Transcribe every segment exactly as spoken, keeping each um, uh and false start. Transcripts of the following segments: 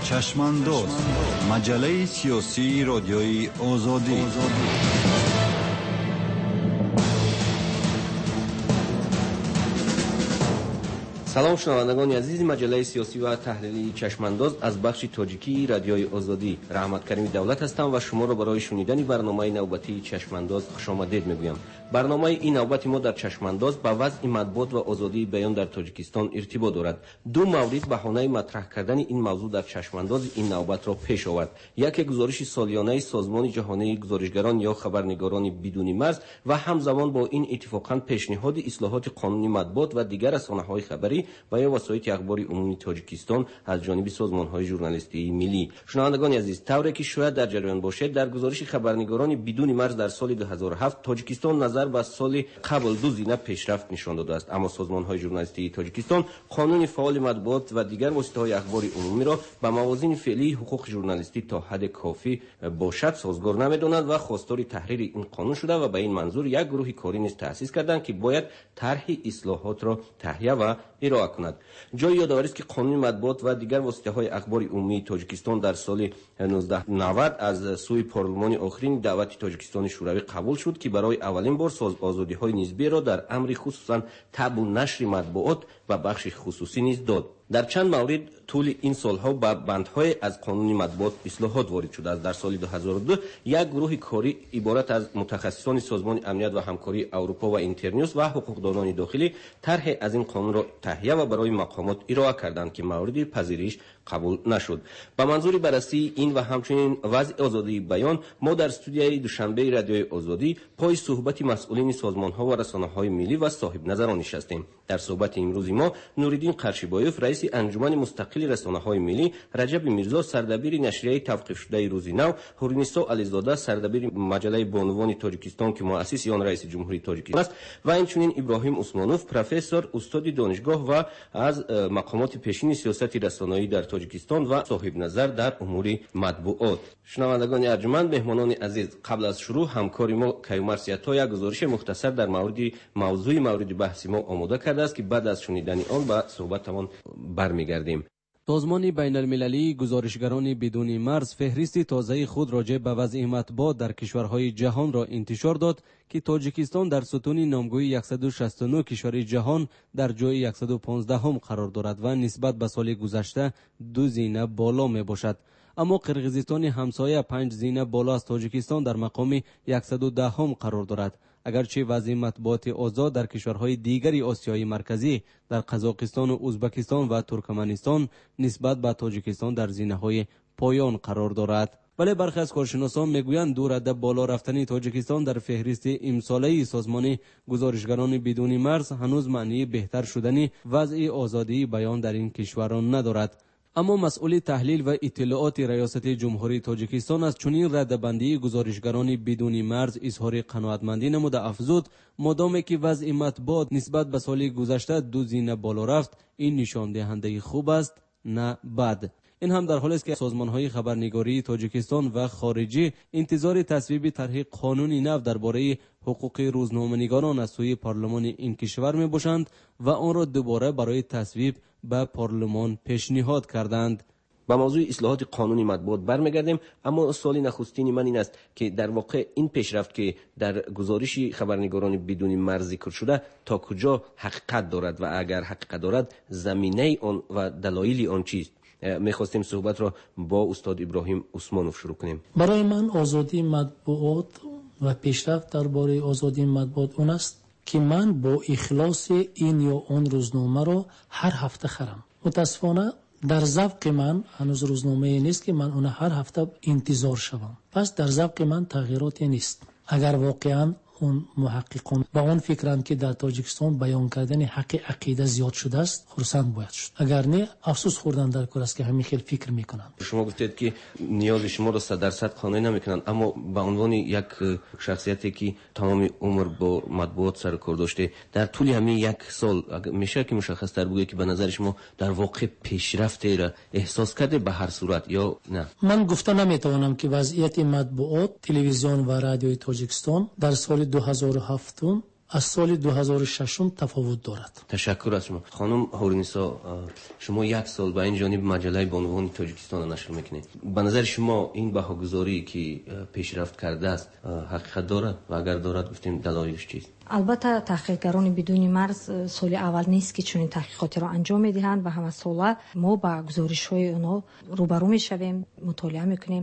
چشمانداز، مجله سیاسی رادیوی آزادی. سلام شنوندگان عزیز مجله سیاسی و تحلیلی چشمانداز از بخش تاجیکی رادیوی آزادی. رحمت کریمی دولت هستم و شما را برای شنیدن برنامه نوبتی چشمانداز خوش آمدید میگویم. برنامه این نوبتی ما در چشمانداز با وضع مطبوعات و آزادی بیان در تاجیکستان ارتباط دارد. دو مورد بهانه مطرح کردن این موضوع در چشمانداز این نوبت را پیش آورد. یک گزارش سالیانه سازمان جهانی گزارشگران یا خبرنگاران بدون مرز و همزمان با این اتفاقا پیشنهاد اصلاحات قانونی مطبوعات و دیگر رسانه‌های خبری و یا وسایل اخباری عمومی تاجیکستان از جانب سازمان‌های ژورنالیستی ملی. شنوندگان عزیز، طوری که شاید در جریان باشد، در گزارش خبرنگاران بدون مرز در سال دو هزار و هفت تاجیکستان نظر به سال قبل دو زینه پیشرفت نشان داده است، اما سازمان‌های ژورنالیستی تاجیکستان قانون فعال مطبوعات و دیگر وسایل اخباری عمومی را به موازین فعلی حقوق ژورنالیستی تا حد کافی باشد سازگار نمی‌دانند و خواستار تحریر این قانون شده و به این منظور یک گروه کاری نیز تأسیس کردند که باید طرح اصلاحات را تهیه و ارائه کند. جای یادآوری است که قانون مطبوعات و دیگر وسایل اخباری عمومی تاجیکستان در سال نوزده نود از سوی پارلمان آخرین دعوت تاجیکستان شوروی قبول شد که برای اولین بار ساز آزادی‌های نسبی را در امر خصوصا تبع و نشر مطبوعات و بخش خصوصی نیز داد. در چند مورد طول این سالها با بندهای از قانون مطبوعات اصلاحات وارد شده است. در سال دو هزار و دو یک گروه کاری عبارت از متخصصان سازمان امنیت و همکاری اروپا و اینترنیوس و حقوقدانان داخلی طرح از این قانون را تهیه و برای مقامات ارائه کردند که مورد پذیرش قبول نشد. با منظور بررسی این و همچنین وضع آزادی بیان، ما در استودیوی دوشنبه رادیوی آزادی پای صحبت مسئولین سازمان‌ها و رسانه‌های ملی و صاحب نظران نشستیم. در صحبت امروزی ما نوریدین قرشیبایوف رئیس انجمن مستقل رسانه‌های ملی، رجب میرزا سردبیر نشریه توقیف شده روز نو، هورنیسا علیزاده سردبیر مجله بانوان تاجیکستان که مؤسس آن رئیس جمهوری تاجیکستان است و همچنین ابراهیم عثمانوف پروفسور استاد دانشگاه و از مقامات پیشین سیاست رسانه‌ای در تاجیکستان و صاحب نظر در امور مطبوعات. شنوندگان ارجمند، مهمانان عزیز، قبل از شروع همکار ما کیومرث سیاتا یک گزارش مختصر در مورد موضوع مورد بحث ما آماده کرده است که بعد از شنیدن آن به صحبتمان برمیگردیم. سازمان بین المللی گزارشگران بدون مرز فهرست تازه خود راجع به وضع مطبوعات در کشورهای جهان را انتشار داد که تاجیکستان در ستون نامگوی صد و شصت و نه کشور جهان در جای صد و پانزده هم قرار دارد و نسبت به سال گذشته دو زینه بالا می باشد. اما قرقیزستان همسایه پنج زینه بالا از تاجیکستان در مقام صد و ده هم قرار دارد. اگرچه وضع مطبوعات آزاد در کشورهای دیگری آسیای مرکزی در قزاقستان و ازبکستان و ترکمنستان نسبت به تاجیکستان در زینه‌های پایان قرار دارد، ولی برخی از کارشناسان میگویند دو رده بالا رفتن تاجیکستان در فهرست امساله سازمان گزارشگران بدون مرز هنوز معنی بهتر شدن وضع آزادی بیان در این کشوران ندارد. اما مسئول تحلیل و اطلاعات ریاست جمهوری تاجیکستان از چنین ردبندی گزارشگران بدون مرز اظهار قناعتمندی نموده افزود مادامی که وضع مطبوعات نسبت به سال گذشته دو زینه بالا رفت، این نشان دهنده خوب است نه بد. این هم در حالی است که سازمان‌های خبرنگاری تاجیکستان و خارجی انتظار تصویب طرح قانونی نو درباره حقوق روزنامه‌نگاران از سوی پارلمان این کشور می‌باشند و آن را دوباره برای تصویب به پارلمان پیشنهاد کردند. با موضوع اصلاحات قانونی مطبوعات برمیگردیم، اما سوال نخستین من این است که در واقع این پیشرفت که در گزارش خبرنگاران بدون مرز ذکر شده تا کجا حقیقت دارد و اگر حقیقت دارد زمینه آن و دلایل آن چیست؟ میخواستیم صحبت را با استاد ابراهیم عثمانوف شروع کنیم. برای من آزادی مطبوعات و پیشرفت درباره آزادی مطبوعات اون است که من با اخلاص این یا اون روزنامه را هر هفته خرم. متاسفانه در ذوق من هنوز روزنامه نیست که من اون هر هفته انتظار شوم. پس در ذوق من تغییراتی نیست. اگر واقعا اون محققون با اون فکرند که در تاجیکستان بیان کردن حق عقیده زیاد شده است، خرسند باید شد. اگر نه افسوس خوردن در کار است که همین خیلی فکر میکنند. شما گفتید که نیاز شما را صد درصد قانع نمیکنند، اما به عنوان یک شخصیتی که تمام عمر با مطبوعات سر کار داشته، در طول همین یک سال میشه که مشخص تر بگویید که به نظر شما در واقع پیشرفتی را احساس کرده به هر صورت یا نه؟ من گفته نمیتوانم که وضعیت مطبوعات تلویزیون و رادیوی تاجیکستان در سال دو هزار و هفت از سال دو هزار و شش تفاوت دارد. تشکر از شما. خانم هورنیسا، شما یک سال با این جانب مجله بانوان تاجیکستان نشر میکنید. به نظر شما این بهاگذاری که پیشرفت کرده است حقیقت دارد و اگر دارد گفتیم دلایلش چیست؟ البته تحقیقگران بدون مرز سال اول نیست که چنین تحقیقاتی را انجام میدهند و همه ساله ما با گزارش‌های اونها روبرو میشویم، مطالعه میکنیم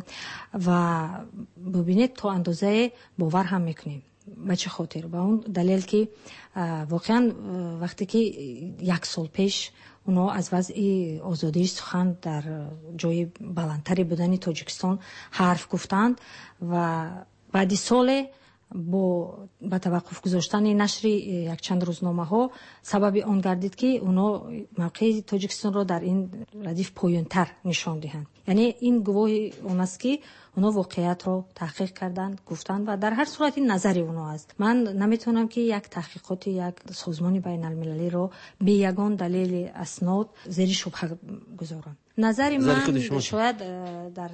و ببینید تا اندازه باور هم میکنیم. به چه خاطر؟ به اون دلیل که واقعا وقتی که یک سال پیش اونا از وضع آزادی سخن در جای بلندتری بودن تاجیکستان حرف گفتند و بعد سال با به توقف گذاشتن نشر یک چند روزنامه ها سبب آن گردید که اونا موقع تاجیکستان را در این ردیف پایین‌تر نشان دهند. یعنی این گواه اون است که اونا واقعیت را تحقیق کردند، گفتند و در هر صورت این نظری اونا است. من نمیتونم که یک تحقیقات یک سازمان بین المللی را به یگان دلیل اسناد زیر شبهه گذارم. نظر من شاید در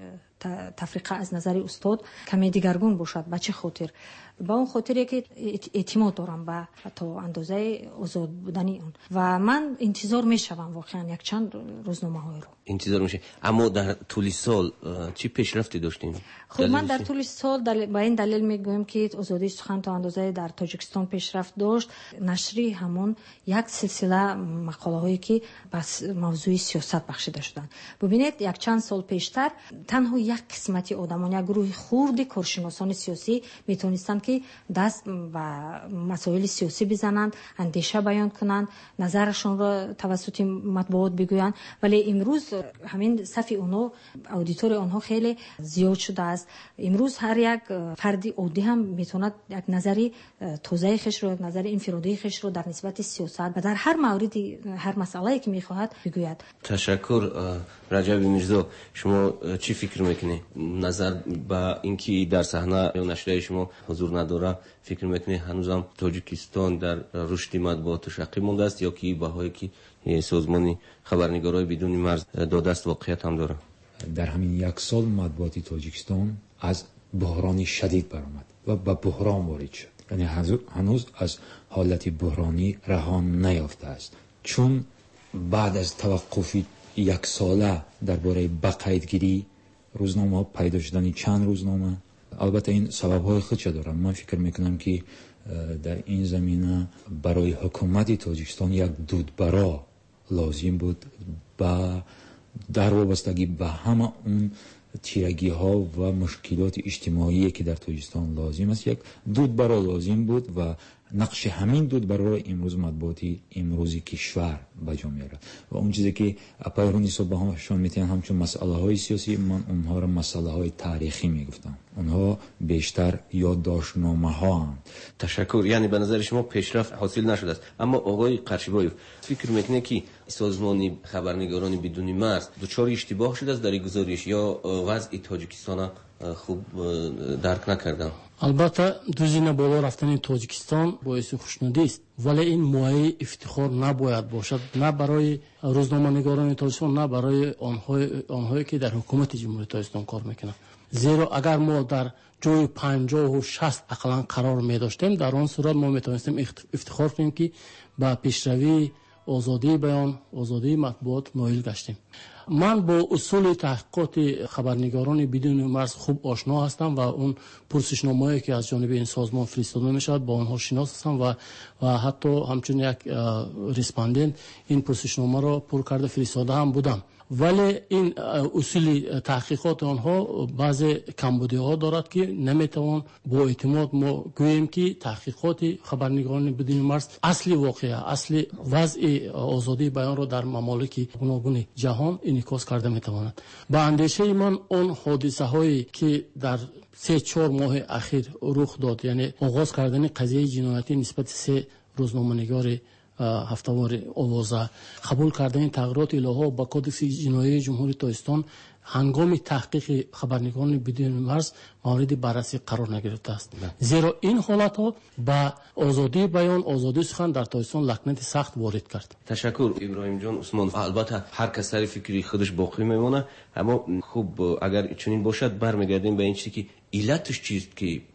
تفریقه از نظر استاد کمی دیگرگون باشد. به چه خاطر؟ با اون خاطری که اعتماد دارم به تا اندازه آزاد بودن اون و من انتظار میشوم واقعا یک چند روزنامه های رو انتظار میشه. اما در طول سال چی پیشرفتی داشتین؟ خب من در طول سال دل... با این دلیل میگویم که آزادی سخن تا اندازه در تاجیکستان پیشرفت داشت. نشری همون یک سلسله مقاله هایی که بس موضوع سیاست بخشیده شدند. ببینید یک چند سال پیشتر تنها یک قسمتی آدمان، یک گروه خرد کارشناسان سیاسی میتونستند که دست و مسائل سیاسی بزنند، اندیشه بیان کنند، نظرشون را توسط مطبوعات بگویند. ولی امروز همین صف اونها، اودیتور اونها خیلی زیاد شده است. امروز هر یک فردی عادی هم میتواند یک نظری تازه خش رو، یک نظر انفرادی خش رو در نسبت سیاست و در هر موردی، هر مسئله‌ای که میخواهد بگوید. تشکر. رجب میرزا، شما چی فکر میکنی؟ نظر با اینکه در صحنه یا نشریه شما حضور نداره، فکر میکنی هنوزم تاجیکستان در رشد مطبوعات شقی مونده است یا که بهایی که سازمان خبرنگارای بدون مرز داده است واقعیت هم داره؟ در همین یک سال مطبوعات تاجیکستان از بحرانی شدید برآمد و به بحران وارد شد. یعنی هنوز از حالت بحرانی رها نیافته است، چون بعد از توقف یک ساله درباره بقیدگیری روزنامه پیدا شدن چند روزنامه، البته این سبب‌های خودش دارم. من فکر میکنم که در این زمینه برای حکومت تاجیکستان یک دودبرا لازم بود با در وابستگی به همه اون تیرگی ها و مشکلات اجتماعی که در تاجیکستان لازم است. یک دودبرا لازم بود و نقش همین دودبرا را امروز مطبوعاتی امروزی کشور به جا میاره و اون چیزی که اپایرونی صبح همشون میتونن همچون مسئله های سیاسی، من اونها را مسئله های تاریخی میگفتم. اونها بیشتر یادداشتنامه ها هم. تشکر. یعنی به نظر شما پیشرفت حاصل نشده است. اما آقای قرشیبایف فکر میکنه که سازمان خبرنگاران بدون مرز دچار اشتباه شده است در گزارش یا وضع تاجیکستان خوب درک نکردن؟ البته دوزینه بالا رفتن تاجیکستان باعث خوشنودی است، ولی این مایه افتخار نباید باشد، نه برای روزنامه‌نگاران تاجیکستان، نه برای آنهای آنهایی که در حکومت جمهوری تاجیکستان کار میکنند. زیرا اگر ما در جای پنجاه و شصت اقلا قرار می داشتیم، در آن صورت ما میتونستیم افتخار کنیم که با پیشروی آزادی بیان، آزادی مطبوعات نایل گشتیم. من با اصول تحقیقات خبرنگاران بدون مرز خوب آشنا هستم و اون پرسشنامه‌ای که از جانب این سازمان فرستاده میشد با آنها شناس هستم و و حتی همچون یک ریسپاندنت این پرسشنامه را پر کرده فرستاده هم بودم. ولی این اصول تحقیقات آنها بعض کمبودی‌ها دارد که نمیتوان با اعتماد ما گوییم که تحقیقات خبرنگاران بدون مرز اصل واقعه، اصل وضع آزادی بیان را در ممالک گوناگون جهان انعکاس کرده میتواند. با اندیشه من اون حادثه هایی که در سه چهار ماه اخیر رخ داد، یعنی آغاز کردن قضیه جنایتی نسبت سه روزنامه‌نگار هفته‌وار آوازه، قبول کردن تغییرات الهه با کدکس جنایی جمهوری تاجیکستان هنگام تحقیق خبرنگاران بدون مرز مورد بررسی قرار نگرفته است. زیرا این حالت ها با آزادی بیان، آزادی سخن در تاجیکستان لکنت سخت وارد کرد. تشکر ابراهیم جان. عثمان، البته هر کس سر فکری خودش باقی میمونه، اما خوب اگر چنین باشد برمیگردیم به این چیزی که علتش چیست که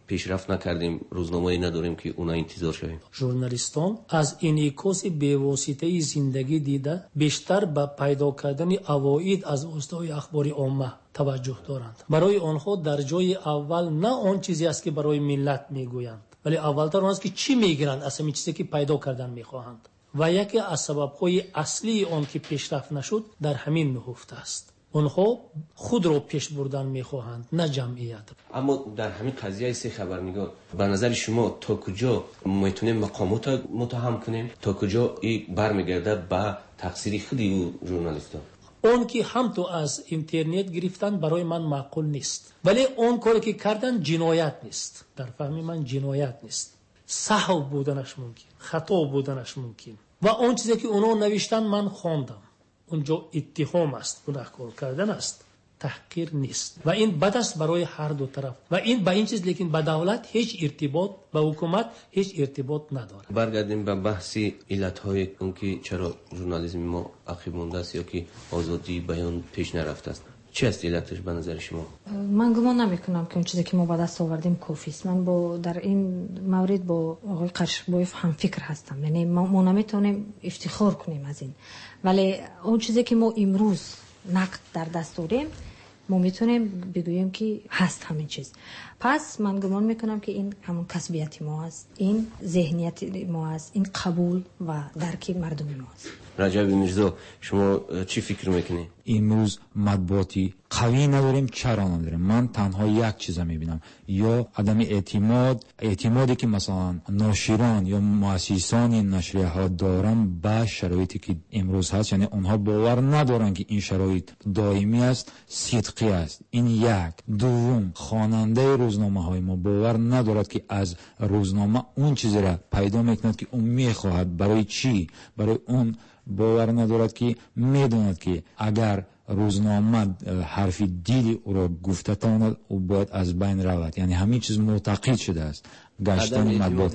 پیشرفت نکردیم، روزنامه‌ای نداریم که اونا انتظار شویم. ژورنالیستان از انعکاس بی‌واسطه زندگی دیده بیشتر به پیدا کردن عواید از واسطه اخبار عامه توجه دارند. برای آنها در جای اول نه آن چیزی است که برای ملت میگویند، ولی اولتر آن است که چی میگیرند، اصلا این چیزی که پیدا کردن میخواهند. و یکی از سبب‌های اصلی آن که پیشرفت نشد در همین نهفته است. آنها خود را پیش بردن میخواهند، نه جمعیت. اما در همین قضیه سه خبرنگار به نظر شما تا کجا میتونیم مقامات متهم کنیم، تا کجا این برمیگرده به تقصیر خودی او ژورنالیستان؟ اون که هم تو از اینترنت گرفتن برای من معقول نیست، ولی اون کاری که کردن جنایت نیست. در فهم من جنایت نیست، سهو بودنش ممکن، خطا بودنش ممکن. و اون چیزی که اونا نوشتن من خواندم، اونجا اتهام است، گناهکار کردن است، تحقیر نیست. و این بد است برای هر دو طرف. و این با این چیز لیکن با دولت هیچ ارتباط، با حکومت هیچ ارتباط نداره. برگردیم به بحثی علت‌های اون که چرا ژورنالیسم ما عقب مونده است یا که آزادی بیان پیش نرفته است. چی است علتش به نظر شما؟ من گمان نمی‌کنم که اون چیزی که ما با دست آوردیم کافی است. من با در این مورد با آقای قشقبایف هم فکر هستم. یعنی ما نمیتونیم افتخار کنیم از این، ولی اون چیزی که ما امروز نقد در دست داریم ما میتونیم بگوییم که هست همین چیز. پس من گمان میکنم که این همون کسبیت ما است، این ذهنیت ما است، این قبول و درک مردم ما است. رجب میرزا، شما چی فکر میکنی؟ امروز مطبوعاتی قوی نداریم. چرا نداریم؟ من تنها یک چیز میبینم، یا عدم اعتماد اعتمادی که مثلا ناشران یا مؤسسان نشریه ها دارن به شرایطی که امروز هست. یعنی اونها باور ندارن که این شرایط دائمی است، صدقی است. این یک. دوم، خواننده روزنامه های ما باور ندارد که از روزنامه اون چیزی را پیدا میکند که اون میخواهد. برای چی؟ برای اون باور ندارد که میداند که اگر روزنامه حرف دیلی او را گفته تواند او باید از بین رود. یعنی همین چیز معتقد شده است. گشتن مطبوعات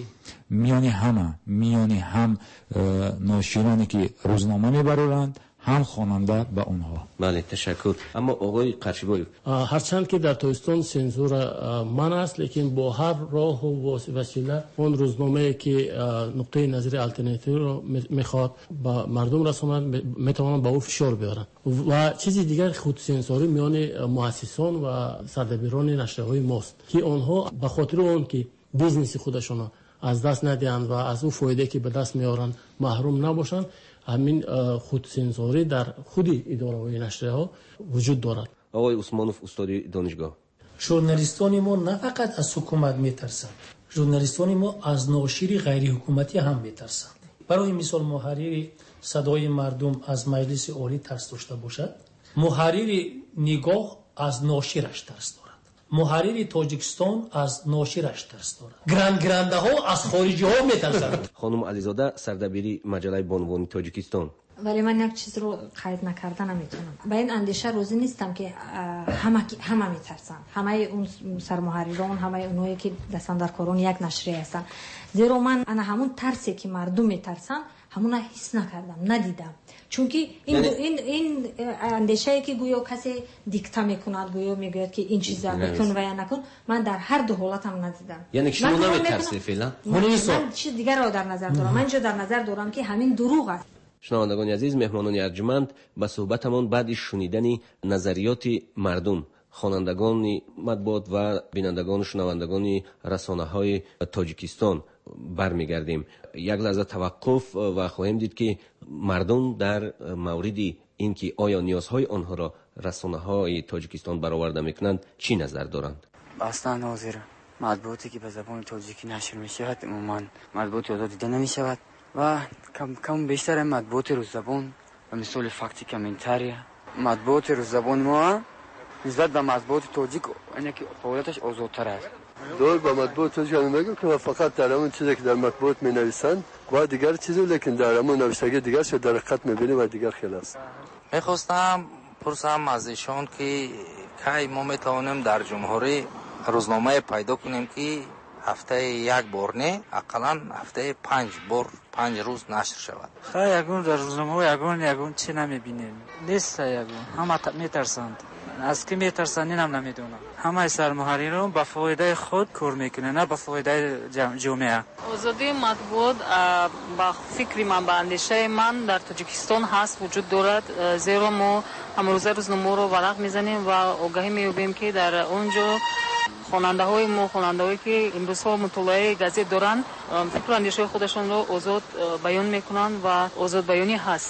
میانی همه میانی هم ناشرانی که روزنامه میبرند، هم خواننده به اونها. بله، تشکر. اما آقای قرشیبایو، هرچند که در توستان سنسور من است، لیکن با هر راه و وسیله اون روزنامه که نقطه نظر الटरनेटिव رو میخواد با مردم رسوند میتوانند با او فشار بیارن. و چیزی دیگر خود سنسوری میان مؤسسان و سردبیران نشریه های ماست که آنها به خاطر اون که بیزنس خودشون از دست ندهند و از اون فایده که به دست میارن محروم نباشن، همین خودسنسوری در خود اداره های نشریه ها وجود دارد. آقای عثمانوف، استاد دانشگاه، ژورنالیستان ما نه فقط از حکومت میترسند، ژورنالیستان ما از ناشر غیر حکومتی هم میترسند. برای مثال محرر صدای مردم از مجلس عالی ترس داشته باشد، محرر نگاه از ناشرش ترس دارد، محرر تاجیکستان از ناشرش ترس دارد، گرند گرنده ها از خارجی ها میترسند. خانم علیزاده، سردبیری مجله بانوان تاجیکستان. ولی من یک چیز رو قید نکردن نمیتونم. با این اندیشه روزی نیستم که همه همه میترسن، همه اون سرمحرران، همه اونایی که دستن در کارون یک نشریه هستن. زیرا من انا همون ترسی که مردم میترسن همون حس نکردم، ندیدم. چون که این یعنی این این اندیشه که گویا کسی دیکته میکند، گویا میگوید که این چیزا بکن و یا نکن، من در هر دو حالت هم ندیدم. یعنی شما نمیترسی فعلا؟ من, من چیز دیگر رو در نظر دارم. من جو در نظر دارم که همین دروغ است. شنوندگان عزیز، مهمانان ارجمند، به صحبتمان بعد شنیدن نظریات مردم، خوانندگان مطبوعات و بینندگان و شنوندگان رسانه‌های تاجیکستان برمیگردیم. یک لحظه توقف و خواهیم دید که مردم در مورد اینکه آیا نیازهای آنها را رسانه‌های تاجیکستان برآورده میکنند چی نظر دارند. اصلا ناظر مطبوعاتی که به زبان تاجیکی نشر میشود عموما مطبوعات آزاد دیده نمیشود و کم کم بیشتر مطبوعات روز زبان و مثال فکتی کامنتاری مطبوعات روز زبان ما نسبت به مطبوعات تاجیک اینه که فعالیتش آزادتر است. دور با مطبوعات تاجیک نمیگم که فقط در همون چیزی که در مطبوعات می نویسند و دیگر چیزی، لیکن در همون نوشتگی دیگر شد در حقیقت میبینیم و دیگر خیلی است. میخواستم پرسم از ایشان که کی ما میتوانیم در جمهوری روزنامه پیدا کنیم که هفته یک بار نه، اقلا هفته پنج بار پنج روز نشر شود. خیلی یگون در روزنامه یگون یگون چی نمیبینیم، نیست یگون، همه میترسند. از کی میترسن اینم نمیدونم. همه سرمحررین به فایده خود کار میکنه، نه به فایده جامعه. آزادی مطبوعات با فکر من، با اندیشه من در تاجیکستان هست، وجود دارد، زیرا ما امروزه روزنامه رو ورق میزنیم و آگاهی مییابیم که در اونجا خواننده های ما، خواننده هایی که امروز ها مطالعه گازت دارن، فکر اندیشه خودشون رو آزاد بیان میکنن و آزاد بیانی هست.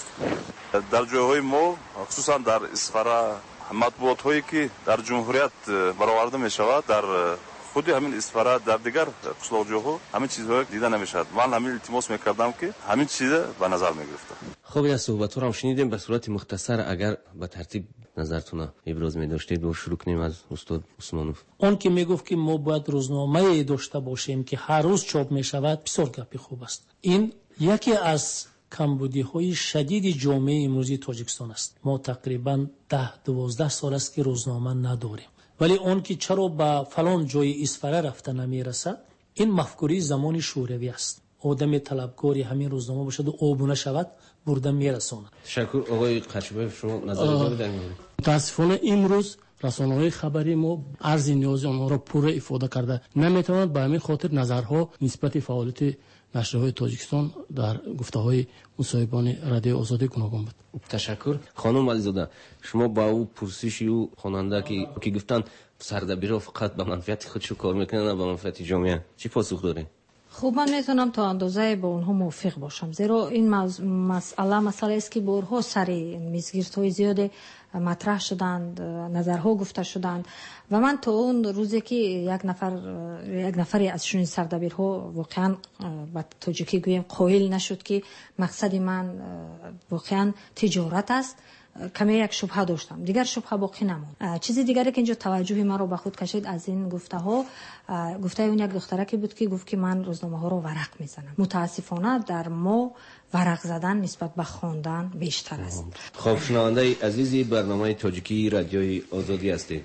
در جاهای ما خصوصا در اسفره مطبوعات هایی که در جمهوریت برآورده می شود، در خود همین اسفره در دیگر قشلاق جاها همین چیزها دیده نمی شود. من همین التماس میکردم که همین چیز به نظر می گرفته. خب این صحبت رو هم شنیدیم. به صورت مختصر اگر به ترتیب نظرتون ابراز می داشتید و شروع کنیم از استاد عثمانوف. اون که میگفت که ما باید روزنامه داشته باشیم که هر روز چاپ می شود، بسیار گپی خوب است. این یکی از کمبودی های شدید جامعه امروزی تاجیکستان است. ما تقریبا ده دوازده سال است که روزنامه نداریم، ولی اون که چرا به فلان جای اسفره رفته نمیرسد، این مفکوری زمان شوروی است. آدم طلبکاری همین روزنامه باشد و آبونه شود برده میرساند. تشکر. آقای قچبایف شما نظر بدید؟ متاسفانه امروز رسانه‌های خبری ما ارز نیاز آنها را پوره افاده کرده نمیتواند. به همین خاطر نظرها نسبت فعالیت نشریه‌های تاجیکستان در گفته‌های مصاحبان رادیو آزادی گوناگون بود. تشکر. خانم علیزاده، شما با او پرسشی او خواننده که که گفتن سردبیرا فقط به منفعت خودشو کار میکنن نه به منفعت جامعه، چی پاسخ دارین؟ خب من میتونم تا اندازه با اونها موافق باشم، زیرا این مسئله مسئله است که بارها سر میزگیرت‌های زیاده مطرح شدند، نظرها گفته شدند و من تا اون روزی که یک نفر یک نفری از شون سردبیرها واقعا با تاجیکی گویم قائل نشد که مقصد من واقعا تجارت است، کمی یک شبهه داشتم. دیگر شبهه باقی نموند. چیزی دیگری که اینجا توجه من رو به خود کشید از این گفته ها، گفته اون یک دخترکی بود که گفت که من روزنامه ها رو ورق میزنم. متاسفانه در ما ورق زدن نسبت به خواندن بیشتر است. خب شنونده عزیزی برنامه تاجیکی رادیوی آزادی هستید.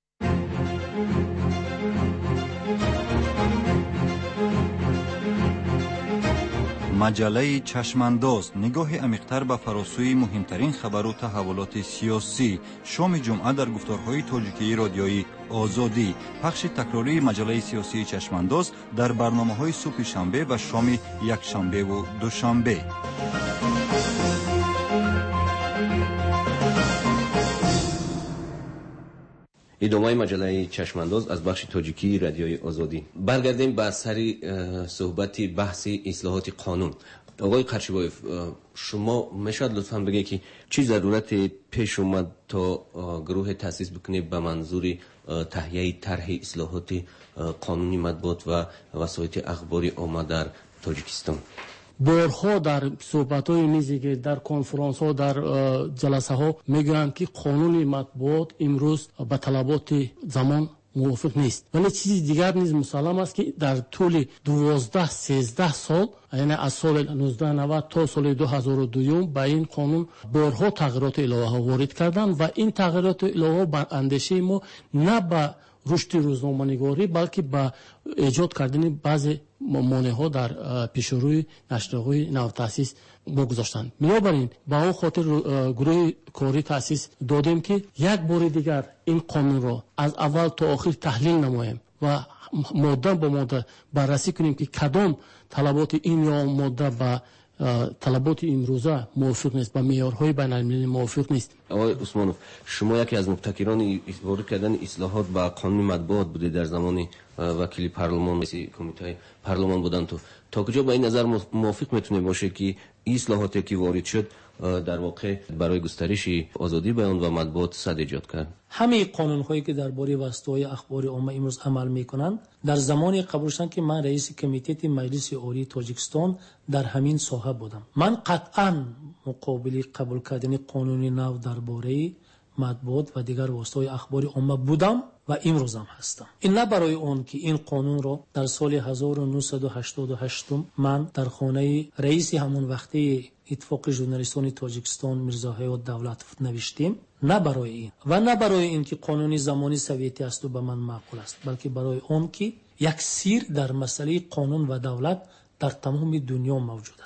مجله چشمانداز، نگاه عمیق‌تر به فراسوی مهمترین خبر و تحولات سیاسی. شام جمعه در گفتارهای تاجیکی رادیویی آزادی. پخش تکراری مجله سیاسی چشمانداز در برنامه‌های صبح شنبه و شام یکشنبه و دوشنبه. ادامه مجله چشمانداز از بخش تاجیکی رادیوی آزادی. برگردیم به سری صحبت بحث اصلاحات قانون. آقای قرچیبایف، شما میشد لطفاً بگید که چی ضرورت پیش اومد تا گروه تأسیس بکنید به منظور تهیه طرح اصلاحات قانونی مطبوعات و وسایط اخباری عامه در تاجیکستان؟ بارها در صحبت‌های میزی در کنفرانس ها در جلسه ها میگویند که قانون مطبوعات امروز به طلبات زمان موافق نیست، ولی چیزی دیگر نیز مسلم است که در طول دوازده سیزده سال، یعنی از سال نوزده نود تا سال دو هزار و دو به این قانون بارها تغییرات الهه ها وارد کردند و این تغییرات الهه بر اندیشه ما نه به رشد روزنامه‌نگاری بلکه به ایجاد کردن بعضی مانع‌ها در پیشروی نشریه‌های نوتأسیس بگذاشتند. بنابراین با اون خاطر گروه کاری تأسیس دادیم که یک بار دیگر این قانون را از اول تا آخر تحلیل نماییم و ماده به ماده بررسی کنیم که کدام طلبات این یا ماده با طلبات امروزه موافق نیست، با معیارهای بین‌المللی موافق نیست. آقای عثمانوف، شما یکی از مبتکران وارد کردن اصلاحات با قانون مطبوعات بوده در زمان وکیل پارلمان و کمیته پارلمان بودن. تو تا کجا با این نظر موافق میتونه باشه که اصلاحاتی که وارد شد در واقع برای گسترش آزادی بیان و مطبوعات صد ایجاد کرد؟ همه قانون‌هایی که درباره وسایل اخباری عامه امروز عمل می‌کنند در زمان قبولشان که من رئیس کمیته مجلس عالی تاجیکستان در همین ساحه بودم، من قطعاً مقابل قبول کردن قانون نو درباره مطبوعات و دیگر وسایل اخباری عامه بودم و امروز هم هستم. این نه برای اون که این قانون را در سال هزار و نهصد و هشتاد و هشت من در خانه رئیس همون وقتی اتفاق ژورنالیستان تاجیکستان میرزا حیات دولت نوشتیم، نه برای این و نه برای این که قانونی زمانی سویتی است و به من معقول است، بلکه برای اون که یک سیر در مسئله قانون و دولت در تمام دنیا موجود است.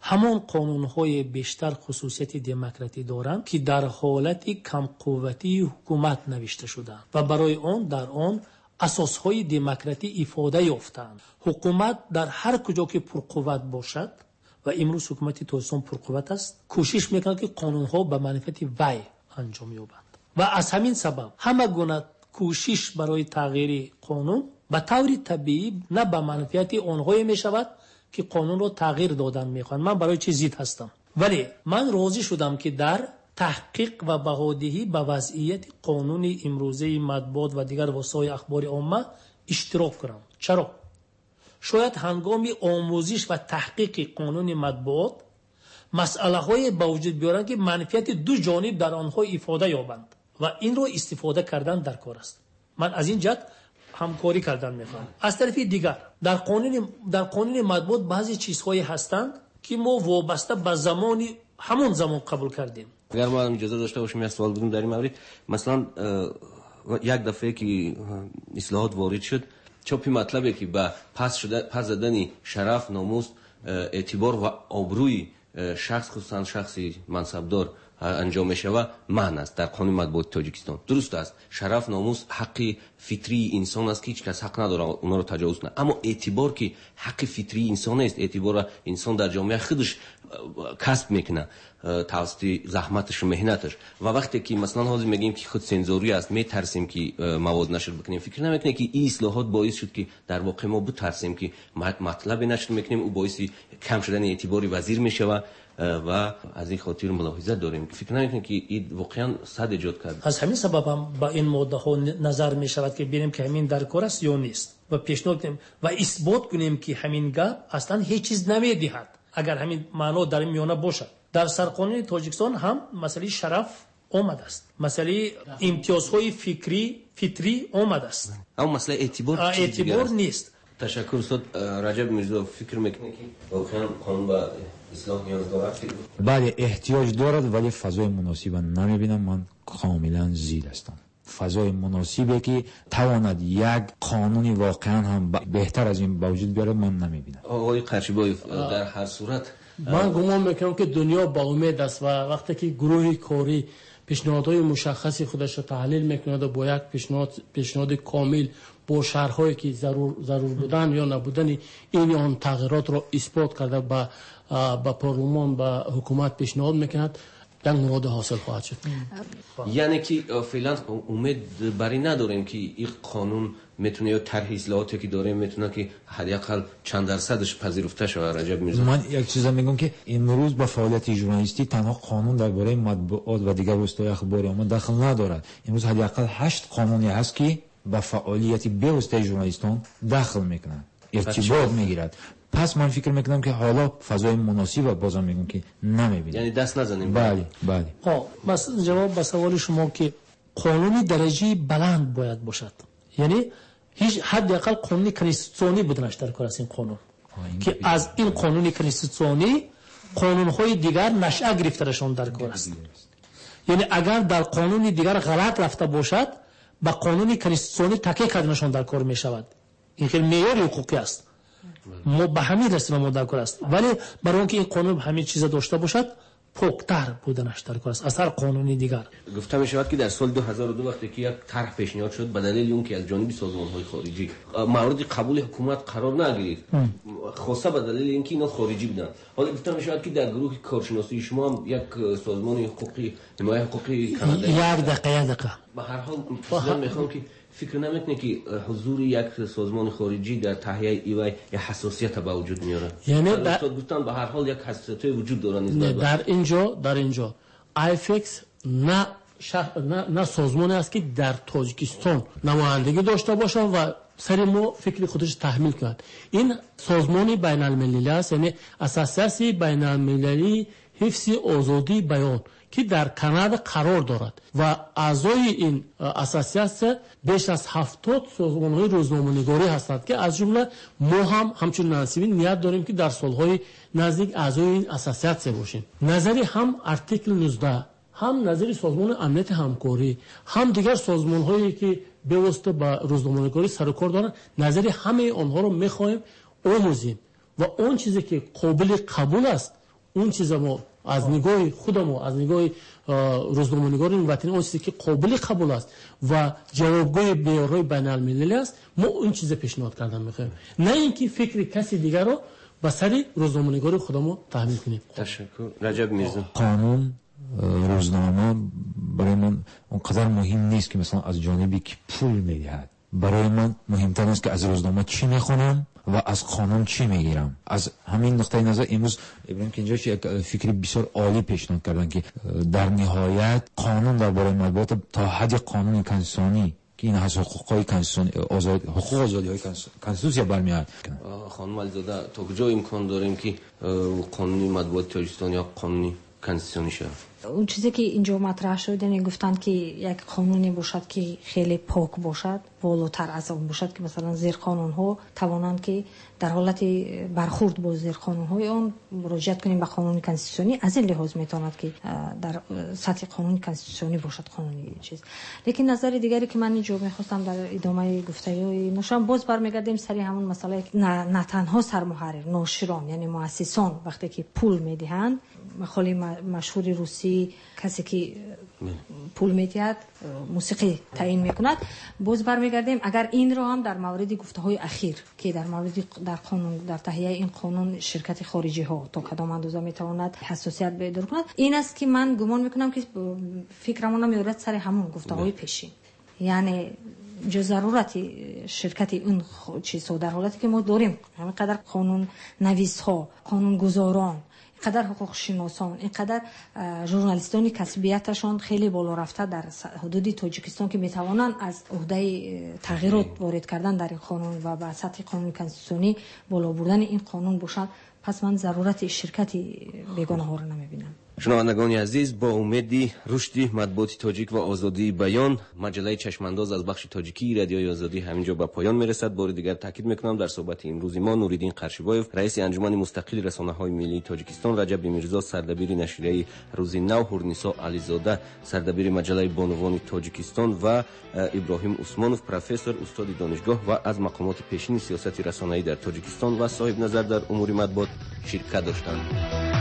همون قانون‌های بیشتر خصوصیت دموکراتی دارند که در حالت کم قوتی حکومت نوشته شدند و برای آن در آن اساس‌های دموکراتی افاده یافتند. حکومت در هر کجا که پرقوت باشد و امروز حکومت تاجیکستان پرقوت است، کوشش می‌کند که قانون‌ها به منفعت وی انجام یابند و از همین سبب همه گونه کوشش برای تغییر قانون به طور طبیعی نه به منفعت آنهایی می‌شود که قانون رو تغییر دادن می‌خواهند. من برای چی ضد هستم، ولی من راضی شدم که در تحقیق و بهادهی به وضعیت قانون امروزه مطبوعات و دیگر وسایل اخبار عامه اشتراک کنم. چرا؟ شاید هنگام آموزش و تحقیق قانون مطبوعات مسئله های به وجود بیارند که منفعت دو جانب در آنها افاده یابند و این رو استفاده کردن در کار است. من از این جهت همکاری کردن میخوام. از طرف دیگر در قانون در قانون مطبوعات بعضی چیزهایی هستند که ما وابسته به زمانی همون زمان قبول کردیم. اگر ما اجازه داشته باشیم یک سوال بدیم در این مورد، مثلا یک دفعه که اصلاحات وارد شد، چوپی مطلبی که با پس شده پس زدن شرف، ناموس، اعتبار و آبروی شخص، خصوصا شخصی منصبدار انجام میشود معنی است در قانون مطبوعات تاجیکستان. درست است، شرف، ناموس حق فطری انسان است که هیچ کس حق نداره اونا رو تجاوز کنه، اما اعتبار که حق فطری انسان است، اعتبار انسان در جامعه خودش کسب میکنه توسط زحمتش و مهنتش. و وقتی که مثلا حاضر میگیم که خود سنزوری است، میترسیم که مواد نشر بکنیم، فکر نمیکنه که این اصلاحات باعث شد که در واقع ما بترسیم که مطلب نشر میکنیم او باعث کم شدن اعتبار وزیر میشه و و از این خاطر ملاحظه داریم. فکر نمیکنم که این واقعا صد ایجاد کرد. از همین سبب هم با این ماده ها نظر می شود که ببینیم که همین در کار است یا نیست و پیشنهاد کنیم و اثبات کنیم که همین گپ اصلا هیچ چیز نمیدهد اگر همین معنا در میانه باشد. در سرقانون تاجیکستان هم مسئله شرف آمده است، مسئله امتیازهای فکری فطری آمده است، اما مسئله اعتبار اعتبار نیست. تشکر استاد رجب میرزا. فکر میکنی که واقعا قانون با اصلاح نیاز دارد؟ بله احتیاج دارد، ولی فضای مناسب نمیبینم. من کاملا ضد هستم. فضای مناسبی که تواند یک قانونی واقعا هم بهتر از این وجود بیاره من نمیبینم. آقای قرچیبایف در هر صورت من گمان میکنم که دنیا با امید است و وقتی که گروه کاری پیشنهادهای مشخصی خودش را تحلیل میکند و با یک پیشنهاد پیشنهاد کامل با شرح‌هایی که ضرور ضرور بودن یا نبودن این آن تغییرات را اثبات کرده با با پارلمان با حکومت پیشنهاد میکند، یک مراد حاصل خواهد شد. یعنی که فعلا امید بری نداریم که این قانون میتونه یا طرح اصلاحاتی که داریم میتونه که حداقل چند درصدش پذیرفته شود. رجب میرزا من یک چیز میگم که امروز با فعالیت ژورنالیستی تنها قانون درباره مطبوعات و دیگر وسایل اخباری عامه دخل ندارد. امروز حداقل هشت قانونی هست که با فعالیت به واسطه ژورنالیستان دخل میکنند، ارتباط میگیرد. پس من فکر میکنم که حالا فضای مناسب بازم میگم که نمیبینم. یعنی دست نزنیم. بله بله. ها مثلا جواب به سوال شما که قانونی درجه بلند باید باشد، یعنی هیچ حداقل قانونی کنستیتوسیونی بودنش در کار است این قانون که از این قانونی کنستیتوسیونی قانون‌های دیگر نشأه گرفتهشون در کار است. یعنی اگر در قانون دیگر غلط رفته باشد با قانون کنستیتوسیونی تکیه کردنشون در کار می شود. این خیلی معیار حقوقی است. ما به همین رسیم ما در کار است، ولی برای اینکه این قانون همین چیز داشته باشد پختر بودنش در کار است از هر قانونی دیگر. گفته می شود که در سال دو هزار و دو وقتی که یک طرح پیشنهاد شد به دلیل اون که از جانب سازمان‌های خارجی مورد قبول حکومت قرار نگرفت، خاصه به دلیل اینکه اینا خارجی بودن، حالا گفته می شود که در گروه کارشناسی شما هم یک سازمان حقوقی حمایت حقوقی کانادا یک دقیقه دقیقه به هر حال من میخوام که فکر نمیکنه که حضور یک سازمان خارجی در تهیه ایوای یا حساسیت به وجود میاره؟ یعنی در گفتن به هر حال یک حساسیت وجود داره. در اینجا در اینجا آیفکس نه شخ... نه نه سازمانی است که در تاجیکستان نمایندگی داشته باشه و سر ما فکر خودش تحمیل کرد. این سازمانی بین المللی است، یعنی اساسیاسی بین المللی حفظ آزادی بیان که در کانادا قرار دارد و اعضای این اساسیاسیون بیش از هفتاد سازمان‌های روزنامه‌نگاری هستند که از جمله ما هم همچون نصیبی نیت داریم که در سال‌های نزدیک اعضای این اساسیاسیون باشیم. نظری هم آرتیکل نوزده، هم نظری سازمان امنیت همکاری، هم دیگر سازمان‌هایی که به واسطه با روزنامه‌نگاری سر و کار دارند، نظری همه آنها رو می‌خوایم آموزیم و اون چیزی که قابل قبول است اون چیزا ما از نگاه خودمو از نگاه روزنامه‌نگاران وطنی اون چیزی که قابل قبول است و جوابگوی معیارهای بین‌المللی است ما اون چیز پیشنهاد کردن می‌خوایم، نه اینکه فکر کسی دیگر رو به سر روزنامه‌نگاری خودمو تحمیل کنیم. تشکر. رجب میرزا. قانون روزنامه برای من اونقدر مهم نیست که مثلا از جانبی که پول میدهد. برای من مهمتر است که از روزنامه چی میخونم و از قانون چی میگیرم. از همین نقطه نظر امروز ابراهیم کنجاش یک فکر بسیار عالی پیشنهاد کردن که در نهایت قانون درباره مطبوعات تا حد قانون کنستیتوشنی که این هست حقوق‌های کنستیتوشنی آزاد حقوق آزادی‌های کنستیتوسیا برمیاد. خانم علیزاده تا کجا امکان داریم که قانون مطبوعات تاجیکستان یا قانون کنستیتوشنی شود؟ اون چیزی که اینجا مطرح شد یعنی گفتن که یک قانونی باشد که خیلی پاک باشد، بالاتر از اون باشد که مثلا زیر قانون ها توانند که در حالت برخورد با زیر قانون های اون مراجعت کنیم به قانون کنستیتوشنی. از این لحاظ میتواند که در سطح قانون کنستیتوشنی باشد قانونی چیز. لیکن نظر دیگری که من اینجا میخواستم در ادامه گفتگوی نشان باز برمیگردیم سری همون مسئله نه, نه تنها سرمحرر، ناشران یعنی مؤسسان وقتی که پول میدهند، مقاله مشهور روسی کسی که پول میدهد موسیقی تعیین میکند، باز برمیگردیم اگر این رو هم در مورد گفته‌های اخیر که در مورد در قانون در تهیه این قانون شرکت خارجی ها تا کدام اندازه میتواند حساسیت بیدار کند، این است که من گمان میکنم که فکرمون میاد سر همون گفته‌های پیشین، یعنی جو ضرورت شرکت این چیزها در حالتی که ما داریم همینقدر قانون نویس ها، قانون گذاران، اینقدر حقوق شناسان، اینقدر ژورنالیستان کسبیتشان خیلی بالا رفته در حدود تاجیکستان که میتوانند از عهده تغییرات وارد کردن در این قانون و به سطح قانون کنستیتوشنی بالا بردن این قانون باشد، پس من ضرورت شرکتی بیگانه ها رو نمیبینم. شنوندگان عزیز، با امید رشد مطبوعات تاجیک و آزادی بیان، مجله چشمانداز از بخش تاجیکی رادیوی آزادی همینجا به پایان میرسد. بار دیگر تاکید میکنم در صحبت امروز ما نوریدین قرشیبایف، رئیس انجمن مستقل رسانه‌های ملی تاجیکستان، رجب میرزا سردبیر نشریه روز نو، هورنیسا علیزاده سردبیر مجله بانوان تاجیکستان و ابراهیم عثمانوف پروفسور استاد دانشگاه و از مقامات پیشین سیاست رسانه‌ای در تاجیکستان و صاحب نظر در امور مطبوعات شرکت داشتند.